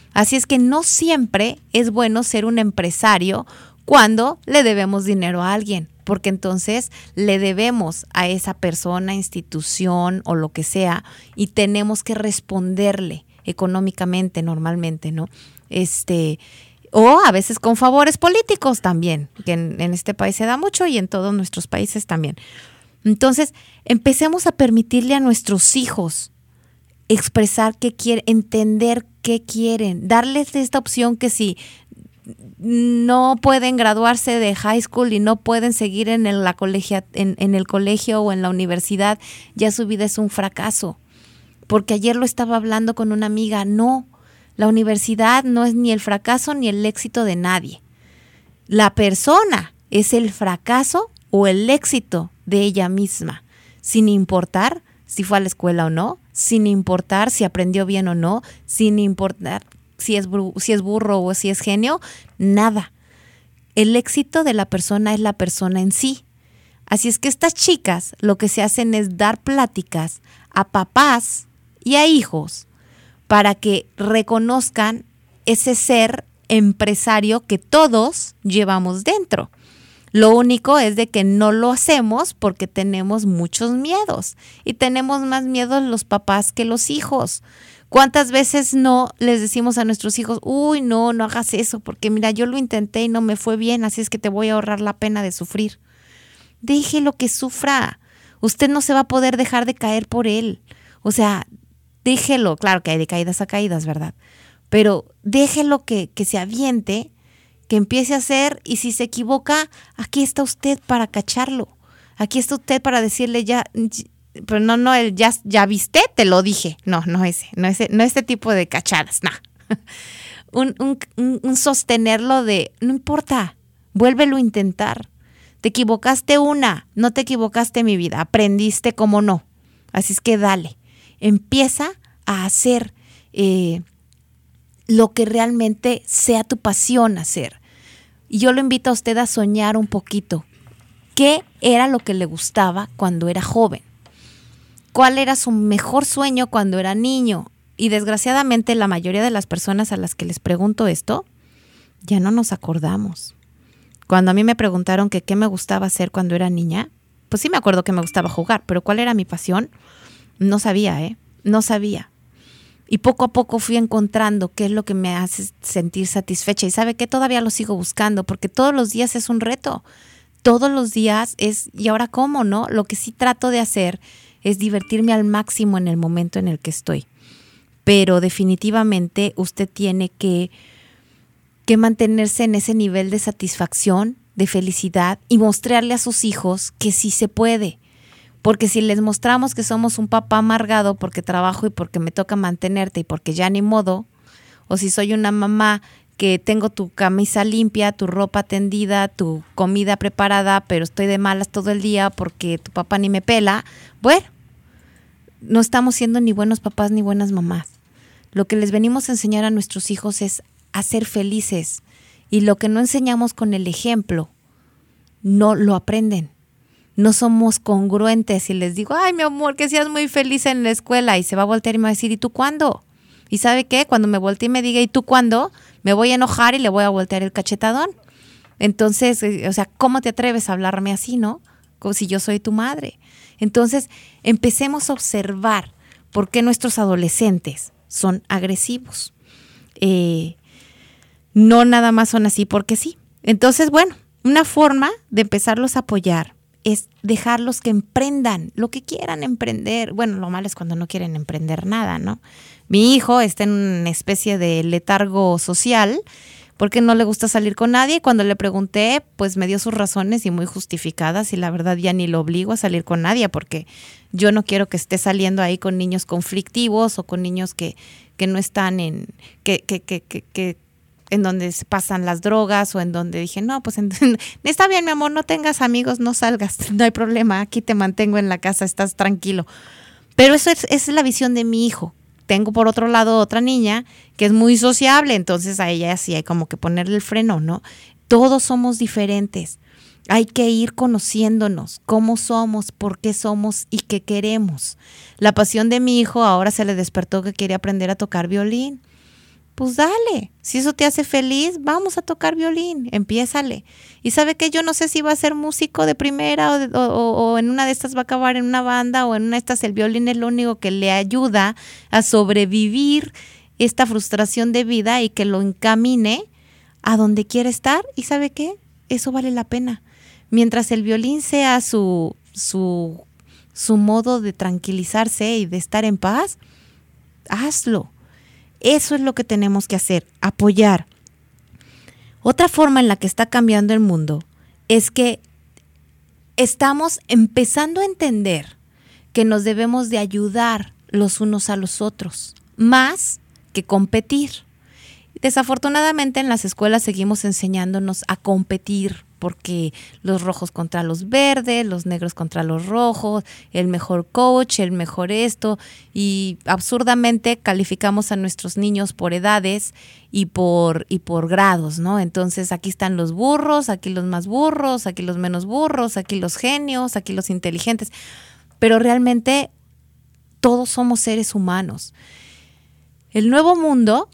Así es que no siempre es bueno ser un empresario cuando le debemos dinero a alguien, porque entonces le debemos a esa persona, institución o lo que sea y tenemos que responderle económicamente normalmente, ¿no? O a veces con favores políticos también, que en este país se da mucho y en todos nuestros países también. Entonces, empecemos a permitirle a nuestros hijos expresar qué quieren, entender qué quieren, darles esta opción que si no pueden graduarse de high school y no pueden seguir en el colegio o en la universidad, ya su vida es un fracaso. Porque ayer lo estaba hablando con una amiga, no, la universidad no es ni el fracaso ni el éxito de nadie. La persona es el fracaso o el éxito de ella misma, sin importar si fue a la escuela o no, sin importar si aprendió bien o no, sin importar si es burro o si es genio, nada. El éxito de la persona es la persona en sí. Así es que estas chicas lo que se hacen es dar pláticas a papás y a hijos para que reconozcan ese ser empresario que todos llevamos dentro. Lo único es de que no lo hacemos porque tenemos muchos miedos y tenemos más miedos los papás que los hijos. ¿Cuántas veces no les decimos a nuestros hijos, uy, no hagas eso porque mira, yo lo intenté y no me fue bien, así es que te voy a ahorrar la pena de sufrir? Déjelo que sufra. Usted no se va a poder dejar de caer por él. O sea, déjelo. Claro que hay de caídas a caídas, ¿verdad? Pero déjelo que se aviente, que empiece a hacer, y si se equivoca, aquí está usted para cacharlo. Aquí está usted para decirle pero no, el ya viste, te lo dije. No ese tipo de cachadas, no. un sostenerlo de, no importa, vuélvelo a intentar. Te equivocaste no te equivocaste mi vida, aprendiste cómo no. Así es que dale, empieza a hacer lo que realmente sea tu pasión hacer. Y yo lo invito a usted a soñar un poquito. ¿Qué era lo que le gustaba cuando era joven? ¿Cuál era su mejor sueño cuando era niño? Y desgraciadamente la mayoría de las personas a las que les pregunto esto, ya no nos acordamos. Cuando a mí me preguntaron que qué me gustaba hacer cuando era niña, pues sí me acuerdo que me gustaba jugar, pero ¿cuál era mi pasión? No sabía, no sabía. Y poco a poco fui encontrando qué es lo que me hace sentir satisfecha. Y ¿sabe qué? Todavía lo sigo buscando porque todos los días es un reto. Todos los días es, ¿y ahora cómo, no? Lo que sí trato de hacer es divertirme al máximo en el momento en el que estoy. Pero definitivamente usted tiene que mantenerse en ese nivel de satisfacción, de felicidad y mostrarle a sus hijos que sí se puede. Porque si les mostramos que somos un papá amargado porque trabajo y porque me toca mantenerte y porque ya ni modo, o si soy una mamá que tengo tu camisa limpia, tu ropa tendida, tu comida preparada, pero estoy de malas todo el día porque tu papá ni me pela, bueno, no estamos siendo ni buenos papás ni buenas mamás. Lo que les venimos a enseñar a nuestros hijos es a ser felices, y lo que no enseñamos con el ejemplo no lo aprenden. No somos congruentes y les digo, ay, mi amor, que seas muy feliz en la escuela, y se va a voltear y me va a decir, ¿y tú cuándo? ¿Y sabe qué? Cuando me voltee y me diga, ¿y tú cuándo? Me voy a enojar y le voy a voltear el cachetadón. Entonces, o sea, ¿cómo te atreves a hablarme así, no? Como si yo soy tu madre. Entonces, empecemos a observar por qué nuestros adolescentes son agresivos. No nada más son así porque sí. Entonces, bueno, una forma de empezarlos a apoyar es dejarlos que emprendan lo que quieran emprender. Bueno, lo malo es cuando no quieren emprender nada, ¿no? Mi hijo está en una especie de letargo social porque no le gusta salir con nadie. Cuando le pregunté, pues me dio sus razones y muy justificadas, y la verdad ya ni lo obligo a salir con nadie porque yo no quiero que esté saliendo ahí con niños conflictivos o con niños que no están en en donde se pasan las drogas, o en donde dije, no, pues está bien, mi amor, no tengas amigos, no salgas, no hay problema, aquí te mantengo en la casa, estás tranquilo. Pero esa es la visión de mi hijo. Tengo por otro lado otra niña que es muy sociable, entonces a ella sí hay como que ponerle el freno, ¿no? Todos somos diferentes. Hay que ir conociéndonos, cómo somos, por qué somos y qué queremos. La pasión de mi hijo ahora se le despertó que quiere aprender a tocar violín. pues dale. Si eso te hace feliz, vamos a tocar violín, empiézale. Y sabe que yo no sé si va a ser músico de primera o en una de estas va a acabar en una banda o en una de estas el violín es lo único que le ayuda a sobrevivir esta frustración de vida y que lo encamine a donde quiere estar. ¿Y sabe qué? Eso vale la pena. Mientras el violín sea su modo de tranquilizarse y de estar en paz, hazlo. Eso es lo que tenemos que hacer, apoyar. Otra forma en la que está cambiando el mundo es que estamos empezando a entender que nos debemos de ayudar los unos a los otros, más que competir. Desafortunadamente en las escuelas seguimos enseñándonos a competir porque los rojos contra los verdes, los negros contra los rojos, el mejor coach, el mejor esto, y absurdamente calificamos a nuestros niños por edades y por grados, ¿no? Entonces aquí están los burros, aquí los más burros, aquí los menos burros, aquí los genios, aquí los inteligentes, pero realmente todos somos seres humanos. El nuevo mundo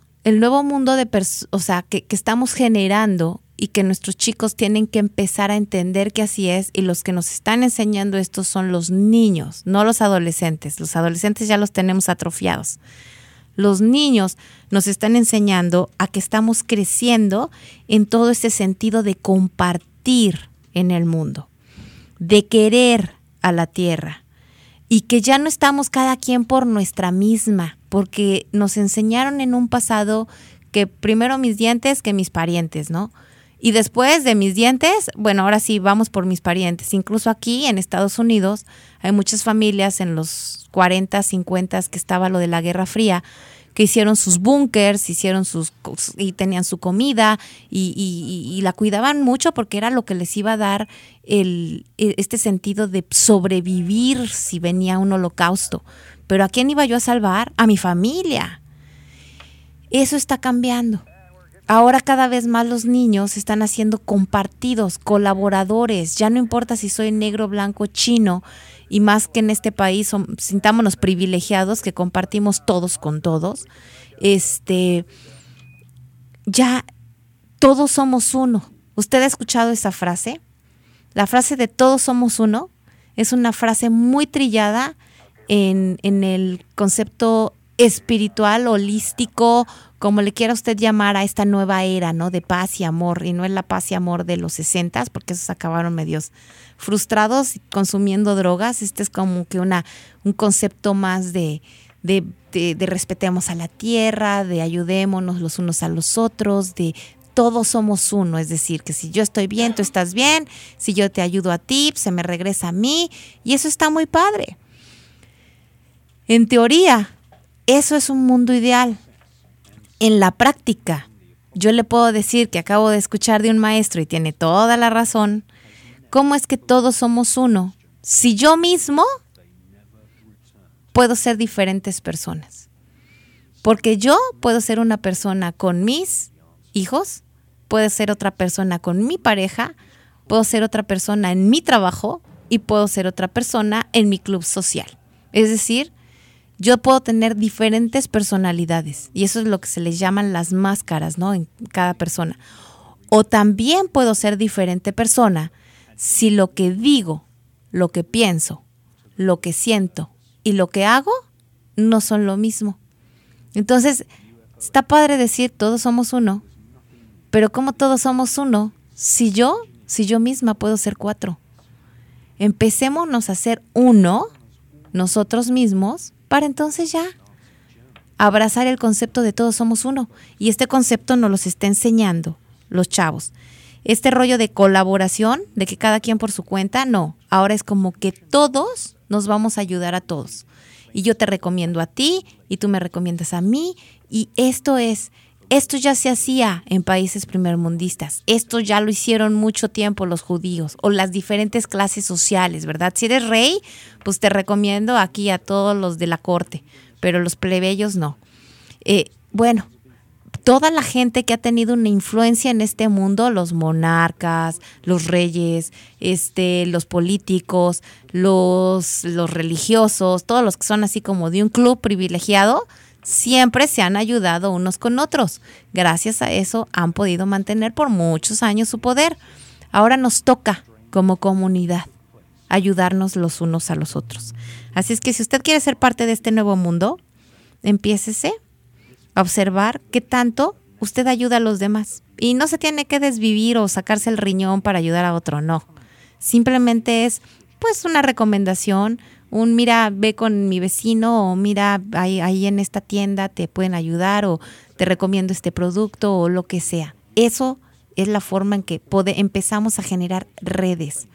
que estamos generando y que nuestros chicos tienen que empezar a entender que así es, y los que nos están enseñando esto son los niños, no los adolescentes. Los adolescentes ya los tenemos atrofiados. Los niños nos están enseñando a que estamos creciendo en todo ese sentido de compartir en el mundo, de querer a la tierra, y que ya no estamos cada quien por nuestra misma, porque nos enseñaron en un pasado que primero mis dientes que mis parientes, ¿no? Y después de mis dientes, bueno, ahora sí, vamos por mis parientes. Incluso aquí en Estados Unidos hay muchas familias en los 40, 50 que estaba lo de la Guerra Fría, que hicieron sus búnkers, y tenían su comida y la cuidaban mucho porque era lo que les iba a dar este sentido de sobrevivir si venía un holocausto. Pero ¿a quién iba yo a salvar? A mi familia. Eso está cambiando. Ahora cada vez más los niños están haciendo compartidos, colaboradores. Ya no importa si soy negro, blanco, chino, y más que en este país sintámonos privilegiados que compartimos todos con todos. Ya todos somos uno. ¿Usted ha escuchado esa frase? La frase de todos somos uno es una frase muy trillada en el concepto espiritual, holístico, como le quiera usted llamar a esta nueva era, ¿no? De paz y amor, y no es la paz y amor de los 60s, porque esos acabaron medios frustrados consumiendo drogas. Este es como que un concepto más de respetemos a la tierra, de ayudémonos los unos a los otros, de todos somos uno, es decir, que si yo estoy bien, tú estás bien, si yo te ayudo a ti, se me regresa a mí, y eso está muy padre. En teoría, eso es un mundo ideal. En la práctica, yo le puedo decir que acabo de escuchar de un maestro y tiene toda la razón. ¿Cómo es que todos somos uno? Si yo mismo puedo ser diferentes personas. Porque yo puedo ser una persona con mis hijos, puedo ser otra persona con mi pareja, puedo ser otra persona en mi trabajo y puedo ser otra persona en mi club social. Es decir, yo puedo tener diferentes personalidades y eso es lo que se les llaman las máscaras, ¿no? En cada persona. O también puedo ser diferente persona si lo que digo, lo que pienso, lo que siento y lo que hago no son lo mismo. Entonces, está padre decir todos somos uno, pero ¿cómo todos somos uno si yo misma puedo ser 4? Empecémonos a ser uno nosotros mismos para entonces ya abrazar el concepto de todos somos uno. Y este concepto nos los está enseñando los chavos. Este rollo de colaboración, de que cada quien por su cuenta, no. Ahora es como que todos nos vamos a ayudar a todos. Y yo te recomiendo a ti y tú me recomiendas a mí. Y esto ya se hacía en países primermundistas. Esto ya lo hicieron mucho tiempo los judíos o las diferentes clases sociales, ¿verdad? Si eres rey, pues te recomiendo aquí a todos los de la corte, pero los plebeyos no. Bueno, toda la gente que ha tenido una influencia en este mundo, los monarcas, los reyes, los políticos, los religiosos, todos los que son así como de un club privilegiado, siempre se han ayudado unos con otros. Gracias a eso han podido mantener por muchos años su poder. Ahora nos toca, como comunidad, ayudarnos los unos a los otros. Así es que si usted quiere ser parte de este nuevo mundo, empiécese a observar qué tanto usted ayuda a los demás. Y no se tiene que desvivir o sacarse el riñón para ayudar a otro, no. Simplemente es pues una recomendación, mira, ve con mi vecino, o mira, ahí en esta tienda te pueden ayudar, o te recomiendo este producto, o lo que sea. Eso es la forma en que empezamos a generar redes.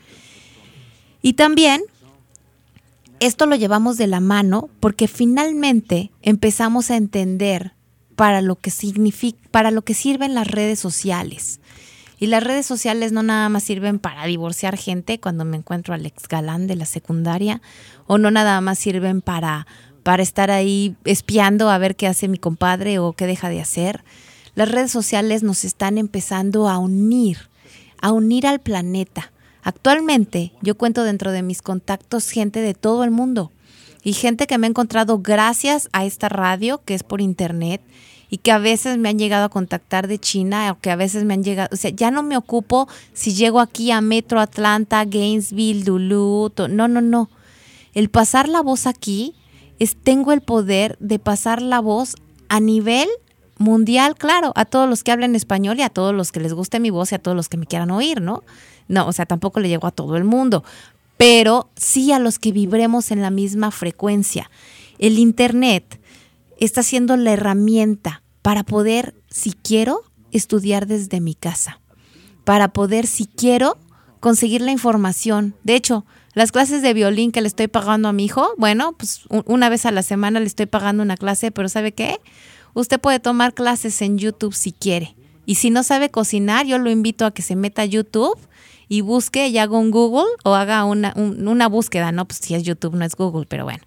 Y también esto lo llevamos de la mano porque finalmente empezamos a entender para lo que sirven las redes sociales. Y las redes sociales no nada más sirven para divorciar gente cuando me encuentro al ex galán de la secundaria, o no nada más sirven para estar ahí espiando a ver qué hace mi compadre o qué deja de hacer. Las redes sociales nos están empezando a unir al planeta. Actualmente yo cuento dentro de mis contactos gente de todo el mundo y gente que me he encontrado gracias a esta radio que es por internet, y que a veces me han llegado a contactar de China, o que a veces me han llegado, o sea, ya no me ocupo si llego aquí a Metro Atlanta, Gainesville, Duluth, no. El pasar la voz aquí, tengo el poder de pasar la voz a nivel mundial, claro, a todos los que hablen español y a todos los que les guste mi voz y a todos los que me quieran oír, ¿no? No, o sea, tampoco le llego a todo el mundo, pero sí a los que vibremos en la misma frecuencia. El internet está siendo la herramienta para poder, si quiero, estudiar desde mi casa, para poder, si quiero, conseguir la información. De hecho, las clases de violín que le estoy pagando a mi hijo, bueno, pues una vez a la semana le estoy pagando una clase, pero ¿sabe qué? Usted puede tomar clases en YouTube si quiere. Y si no sabe cocinar, yo lo invito a que se meta a YouTube y busque y haga un Google, o haga una búsqueda, ¿no? Pues si es YouTube, no es Google, pero bueno,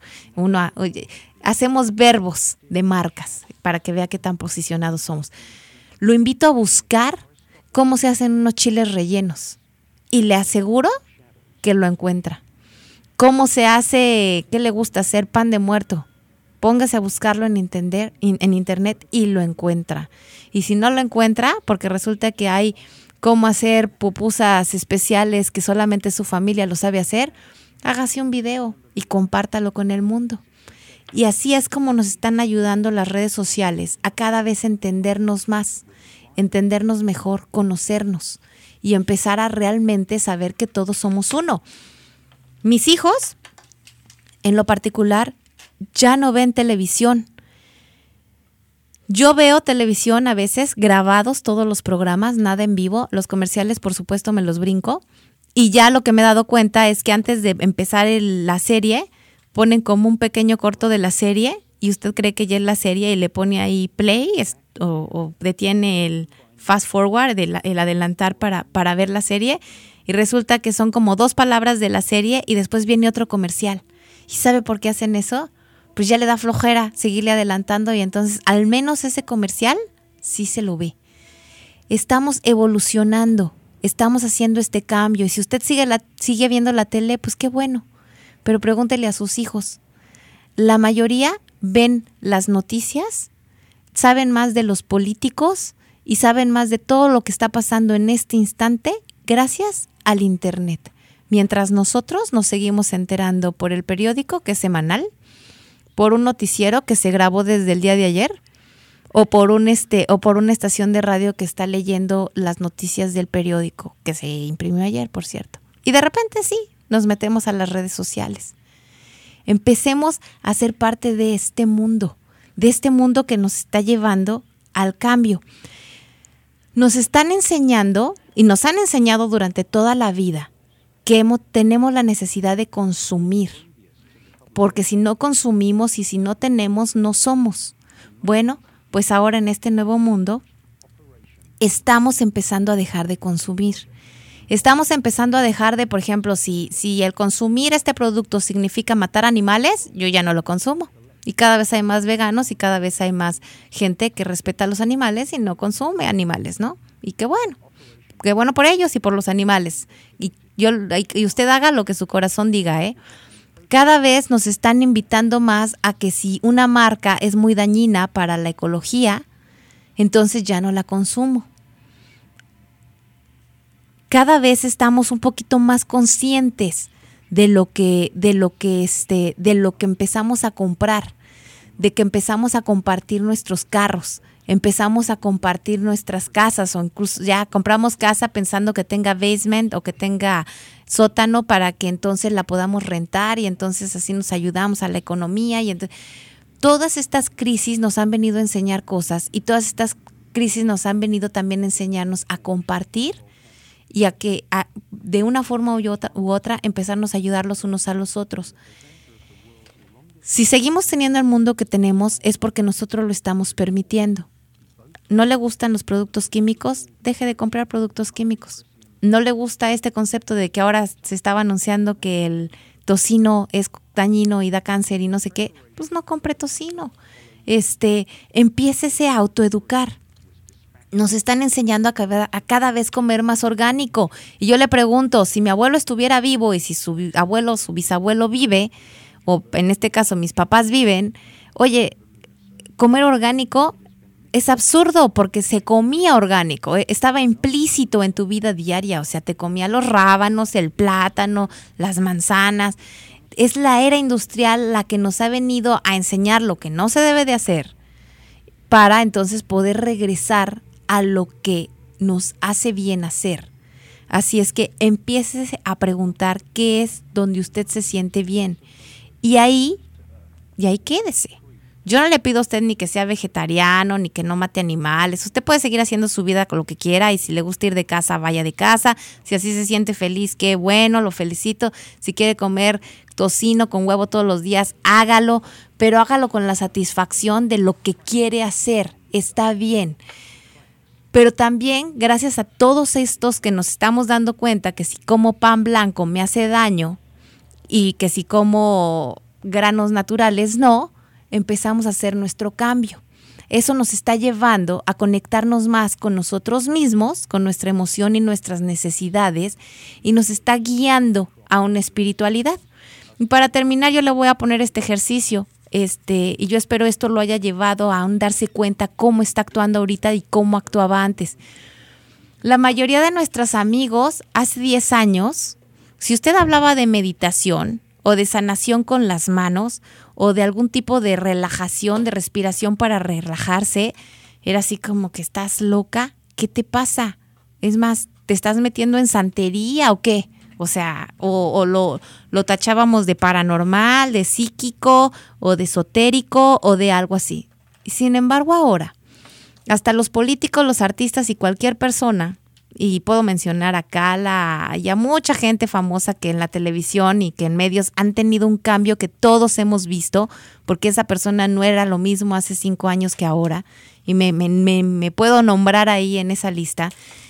hacemos verbos de marcas para que vea qué tan posicionados somos. Lo invito a buscar cómo se hacen unos chiles rellenos y le aseguro que lo encuentra. ¿Cómo se hace, qué le gusta hacer? Pan de muerto. Póngase a buscarlo en internet y lo encuentra. Y si no lo encuentra, porque resulta que hay cómo hacer pupusas especiales que solamente su familia lo sabe hacer, hágase un video y compártalo con el mundo. Y así es como nos están ayudando las redes sociales a cada vez entendernos más, entendernos mejor, conocernos y empezar a realmente saber que todos somos uno. Mis hijos, en lo particular, ya no ven televisión. Yo veo televisión a veces, grabados todos los programas, nada en vivo. Los comerciales, por supuesto, me los brinco. Y ya lo que me he dado cuenta es que antes de empezar la serie, ponen como un pequeño corto de la serie y usted cree que ya es la serie y le pone ahí play o detiene el fast forward, el adelantar para ver la serie, y resulta que son como 2 palabras de la serie y después viene otro comercial. ¿Y sabe por qué hacen eso? Pues ya le da flojera seguirle adelantando y entonces al menos ese comercial sí se lo ve. Estamos evolucionando, estamos haciendo este cambio y si usted sigue viendo la tele, pues qué bueno. Pero pregúntele a sus hijos. La mayoría ven las noticias, saben más de los políticos y saben más de todo lo que está pasando en este instante gracias al internet. Mientras nosotros nos seguimos enterando por el periódico, que es semanal, por un noticiero que se grabó desde el día de ayer, o por una estación de radio que está leyendo las noticias del periódico, que se imprimió ayer, por cierto. Y de repente sí, nos metemos a las redes sociales. Empecemos a ser parte de este mundo que nos está llevando al cambio. Nos están enseñando y nos han enseñado durante toda la vida que tenemos la necesidad de consumir, porque si no consumimos y si no tenemos, no somos. Bueno, pues ahora en este nuevo mundo estamos empezando a dejar de consumir. Estamos empezando a dejar de, por ejemplo, si el consumir este producto significa matar animales, yo ya no lo consumo. Y cada vez hay más veganos y cada vez hay más gente que respeta a los animales y no consume animales, ¿no? Y qué bueno por ellos y por los animales. Y usted haga lo que su corazón diga, ¿eh? Cada vez nos están invitando más a que si una marca es muy dañina para la ecología, entonces ya no la consumo. Cada vez estamos un poquito más conscientes de lo que empezamos a comprar, de que empezamos a compartir nuestros carros, empezamos a compartir nuestras casas, o incluso ya compramos casa pensando que tenga basement o que tenga sótano para que entonces la podamos rentar y entonces así nos ayudamos a la economía. Y entonces, todas estas crisis nos han venido a enseñar cosas, y todas estas crisis nos han venido también a enseñarnos a compartir y a que de una forma u otra empezarnos a ayudar los unos a los otros. Si seguimos teniendo el mundo que tenemos es porque nosotros lo estamos permitiendo. ¿No le gustan los productos químicos? Deje de comprar productos químicos. ¿No le gusta este concepto de que ahora se estaba anunciando que el tocino es dañino y da cáncer y no sé qué? Pues no compre tocino. Empiécese a autoeducar. Nos están enseñando a cada vez comer más orgánico. Y yo le pregunto, si mi abuelo estuviera vivo y si su abuelo, su bisabuelo vive, o en este caso mis papás viven, oye, comer orgánico es absurdo porque se comía orgánico, estaba implícito en tu vida diaria, o sea, te comía los rábanos, el plátano, las manzanas. Es la era industrial la que nos ha venido a enseñar lo que no se debe de hacer para entonces poder regresar a lo que nos hace bien hacer. Así es que empiece a preguntar qué es donde usted se siente bien. Y ahí quédese. Yo no le pido a usted ni que sea vegetariano, ni que no mate animales. Usted puede seguir haciendo su vida con lo que quiera, y si le gusta ir de casa, vaya de casa. Si así se siente feliz, qué bueno, lo felicito. Si quiere comer tocino con huevo todos los días, hágalo, pero hágalo con la satisfacción de lo que quiere hacer. Está bien. Pero también, gracias a todos estos que nos estamos dando cuenta que si como pan blanco me hace daño y que si como granos naturales no, empezamos a hacer nuestro cambio. Eso nos está llevando a conectarnos más con nosotros mismos, con nuestra emoción y nuestras necesidades, y nos está guiando a una espiritualidad. Y para terminar, yo le voy a poner este ejercicio. Y yo espero esto lo haya llevado a darse cuenta cómo está actuando ahorita y cómo actuaba antes. La mayoría de nuestros amigos hace 10 años, si usted hablaba de meditación o de sanación con las manos o de algún tipo de relajación, de respiración para relajarse, era así como que estás loca, ¿qué te pasa? Es más, ¿te estás metiendo en santería o qué? O sea, o lo tachábamos de paranormal, de psíquico, o de esotérico, o de algo así. Y sin embargo ahora, hasta los políticos, los artistas y cualquier persona, y puedo mencionar acá y a mucha gente famosa que en la televisión y que en medios han tenido un cambio que todos hemos visto, porque esa persona no era lo mismo hace 5 años que ahora, y me puedo nombrar ahí en esa lista.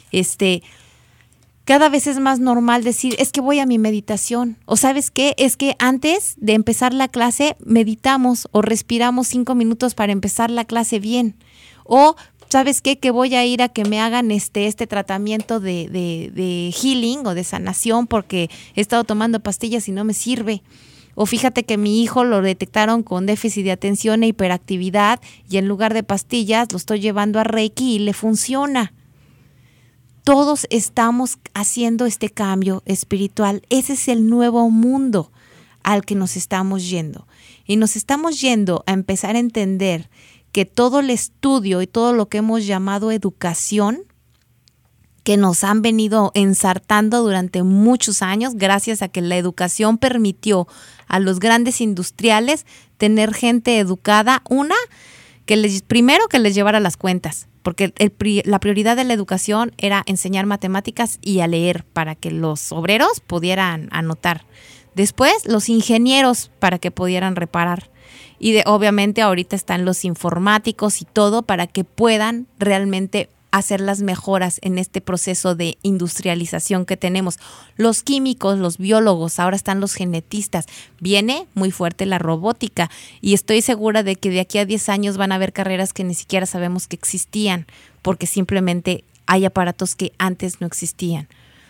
Cada vez es más normal decir, es que voy a mi meditación. O ¿sabes qué? Es que antes de empezar la clase meditamos o respiramos 5 minutos para empezar la clase bien. O ¿sabes qué? Que voy a ir a que me hagan este tratamiento de healing o de sanación porque he estado tomando pastillas y no me sirve. O fíjate que mi hijo lo detectaron con déficit de atención e hiperactividad y en lugar de pastillas lo estoy llevando a Reiki y le funciona. Todos estamos haciendo este cambio espiritual. Ese es el nuevo mundo al que nos estamos yendo. Y nos estamos yendo a empezar a entender que todo el estudio y todo lo que hemos llamado educación, que nos han venido ensartando durante muchos años, gracias a que la educación permitió a los grandes industriales tener gente educada, primero que les llevara las cuentas, porque la prioridad de la educación era enseñar matemáticas y a leer para que los obreros pudieran anotar. Después, los ingenieros para que pudieran reparar. Y obviamente ahorita están los informáticos y todo para que puedan realmente hacer las mejoras en este proceso de industrialización que tenemos. Los químicos, los biólogos, ahora están los genetistas. Viene muy fuerte la robótica y estoy segura de que de aquí a 10 años van a haber carreras que ni siquiera sabemos que existían porque simplemente hay aparatos que antes no existían.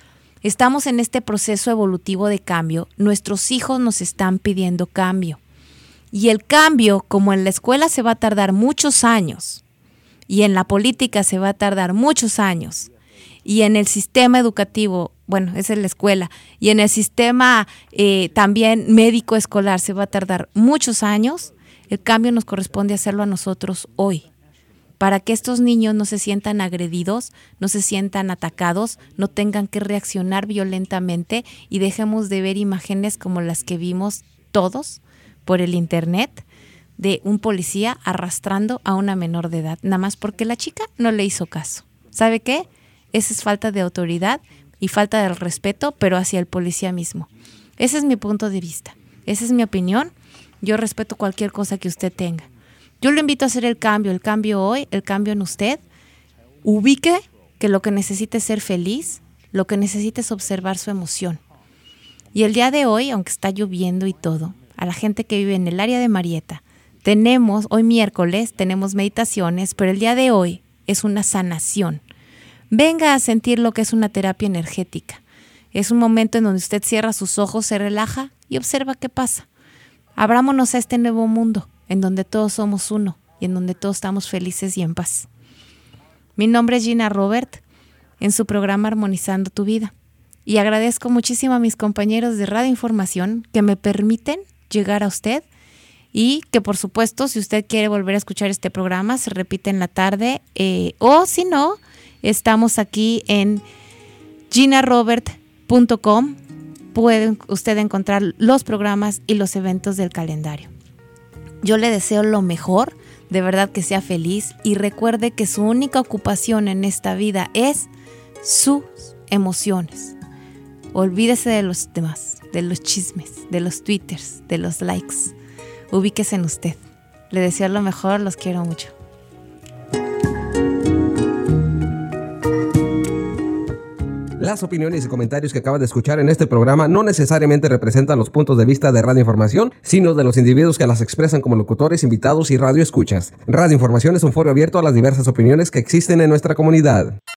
Estamos en este proceso evolutivo de cambio. Nuestros hijos nos están pidiendo cambio. Y el cambio, como en la escuela se va a tardar muchos años, y en la política se va a tardar muchos años, y en el sistema educativo, bueno, esa es la escuela, y en el sistema también médico escolar se va a tardar muchos años, el cambio nos corresponde hacerlo a nosotros hoy, para que estos niños no se sientan agredidos, no se sientan atacados, no tengan que reaccionar violentamente y dejemos de ver imágenes como las que vimos todos por el internet de un policía arrastrando a una menor de edad, nada más porque la chica no le hizo caso. ¿Sabe qué? Esa es falta de autoridad y falta de respeto, pero hacia el policía mismo. Ese es mi punto de vista, esa es mi opinión. Yo respeto cualquier cosa que usted tenga. Yo lo invito a hacer el cambio hoy, el cambio en usted. Ubique que lo que necesita es ser feliz, lo que necesita es observar su emoción. Y el día de hoy, aunque está lloviendo y todo, a la gente que vive en el área de Marietta, hoy miércoles, tenemos meditaciones, pero el día de hoy es una sanación. Venga a sentir lo que es una terapia energética. Es un momento en donde usted cierra sus ojos, se relaja y observa qué pasa. Abrámonos a este nuevo mundo, en donde todos somos uno y en donde todos estamos felices y en paz. Mi nombre es Gina Robert, en su programa Armonizando tu Vida. Y agradezco muchísimo a mis compañeros de Radio Información que me permiten llegar a usted y que, por supuesto, si usted quiere volver a escuchar este programa, se repite en la tarde o si no, estamos aquí en ginarobert.com. Puede usted encontrar los programas y los eventos del calendario. Yo le deseo lo mejor, de verdad que sea feliz y recuerde que su única ocupación en esta vida es sus emociones. Olvídese de los demás, de los chismes, de los twitters, de los likes. Ubíquese en usted. Le deseo lo mejor, los quiero mucho. Las opiniones y comentarios que acaba de escuchar en este programa no necesariamente representan los puntos de vista de Radio Información, sino de los individuos que las expresan como locutores, invitados y radioescuchas. Radio Información es un foro abierto a las diversas opiniones que existen en nuestra comunidad.